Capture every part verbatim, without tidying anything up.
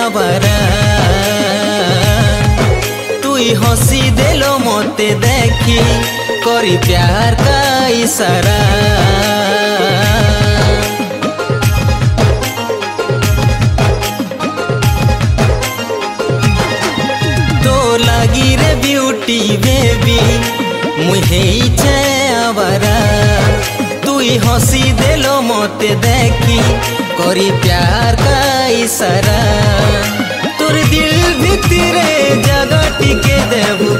आवारा तुई हंसी देलो मोते देखी करी प्यार का इशारा। तो लगी रे ब्यूटी बेबी मुझे आवारा तुई हंसी देलो मोते देखी करी प्यार का इशारा। तोर दिल भितरे जगह टिके देबू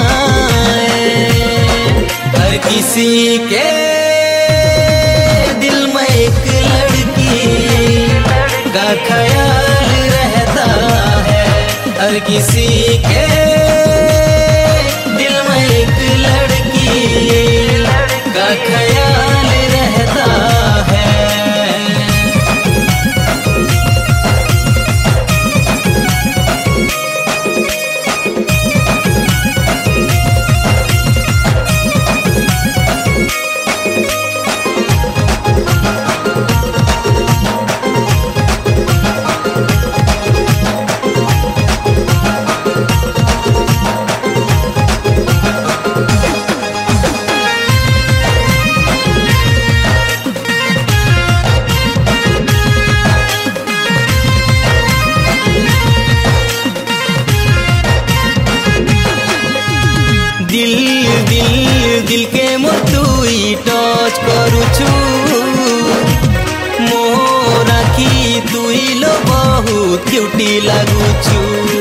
हर किसी के दिल में एक लड़की का ख्याल रहता है। हर किसी के दिल में एक लड़की का ख्याल रहता है। दिल दिल दिल के मुतुई टच करुछु मोर आखि तुई लो बहुत क्यूटी लागुछु।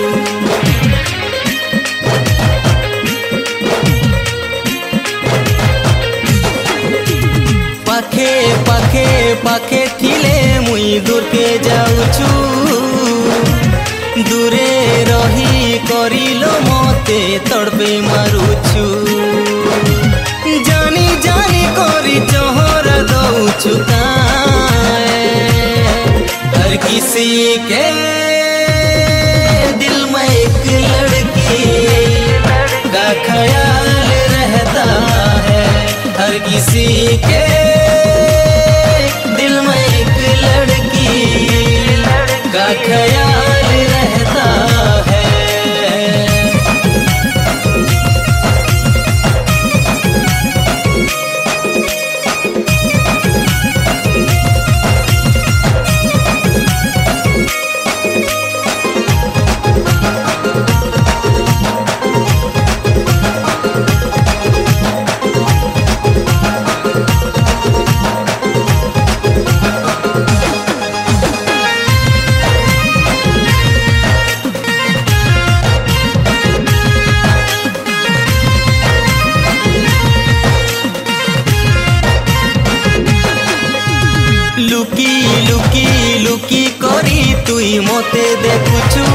पाखे पाखे पाखे थिले मुई दूर के जाउछु दूरे रही करिलो मोते तड़पे मारुछु। जानी जानी करी चोहर दउछु हर किसी के दिल में एक लड़की का ख्याल रहता है। हर किसी के दिल में एक लड़की का ख्याल रहता है। लुकी लुकी लुकी करी तुई मोते देखुछु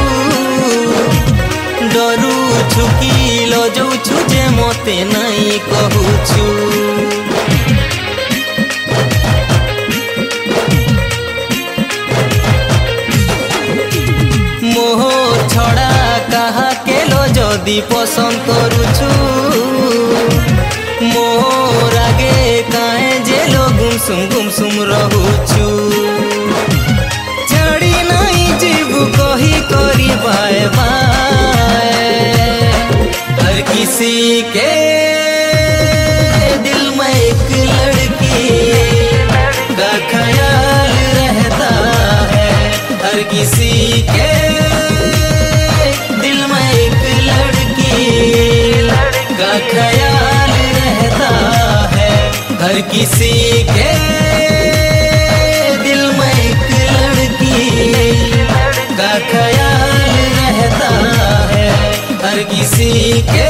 डरुछु कि लजौछु जे मोते नहीं कहूछु। मोह छड़ा कहा के लो जदी पसंद करुछु मोर आगे काहे जे लो गुमसुम गुमसुम रहुछु। छाड़ी नहीं जीवु कही करी बाय बाय हर किसी के दिल में एक लड़की का ख्याल रहता है। हर किसी के दिल में एक लड़की का ख्याल रहता है। हर किसी के दिल में एक लड़की का ख्याल रहता है। हर किसी के